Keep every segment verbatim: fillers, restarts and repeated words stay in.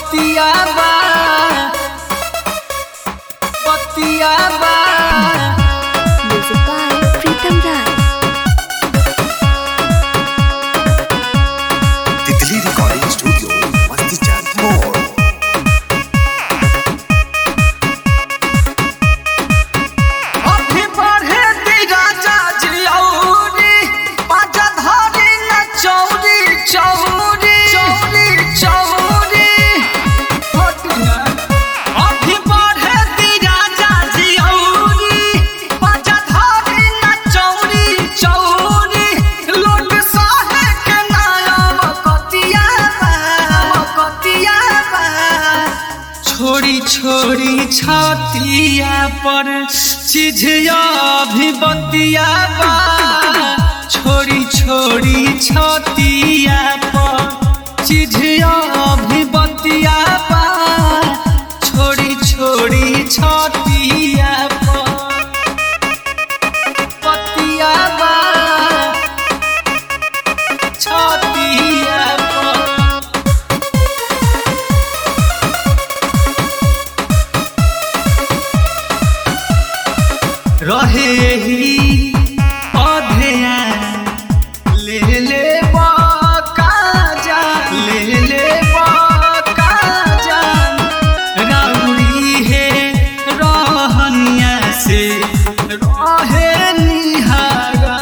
बतिया बा बतिया बा Music by Pritam Rai. Titley Recording Studio, Masti Chand Mall. अभी बढ़े दी राजा जी औरी पाजा धारी न चौरी चौरी चौरी चौरी अभी बढ़े दी राजा जी औरी पाजा धारी न चौरी चौरी लोट साहे के नाम कतिया बा कतिया बा छोड़ी छोड़ी छातिया पर चिझिया भी बतिया बा छोड़ी छोड़ी छातिया पर चिझिया भी बतिया बा छोड़ी छोड़ी छातिया पर बतिया बा छातिया पर रहे ही अधेया ले ले काजा ले ले काजा राउरी है रहनिया से रहे निहारा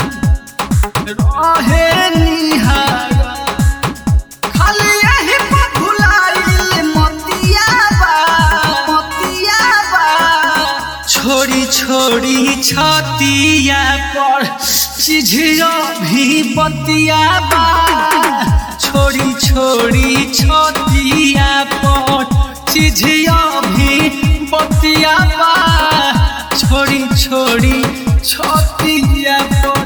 रहे निहारा खाली यही पर भुलाइल मतिया बा मतिया बा छोड़ी छोड़ी छातिया पर चिझिया भी बतिया बा छोड़ी छोड़ी छातिया पर चिझिया भी बतिया बा छोड़ी छोड़ी छातिया पर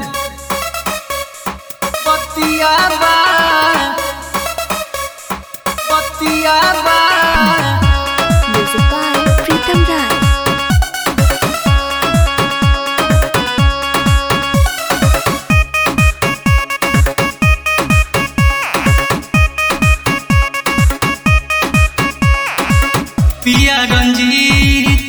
बतिया बा बतिया बा Music by Pritam Rai. पिया रंजीत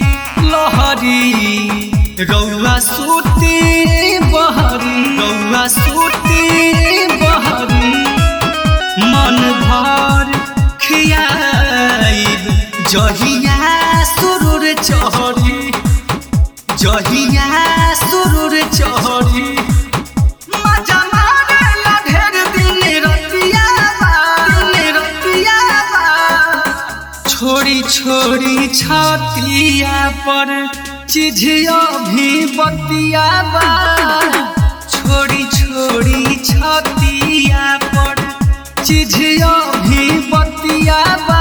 लहरी रौआ सूती बहरी रौआ सूती बहरी मन भर खियाइब जहिया सुरूर चहरी जहिया सुरूर चहरी मजा मारेला ढेर दिन रतिया बा दिन रतिया बा छोड़ी छोड़ी छातिया पर चिझिया भी बतिया बा छोड़ी छोड़ी छातिया पर चिझिया भी बतिया बा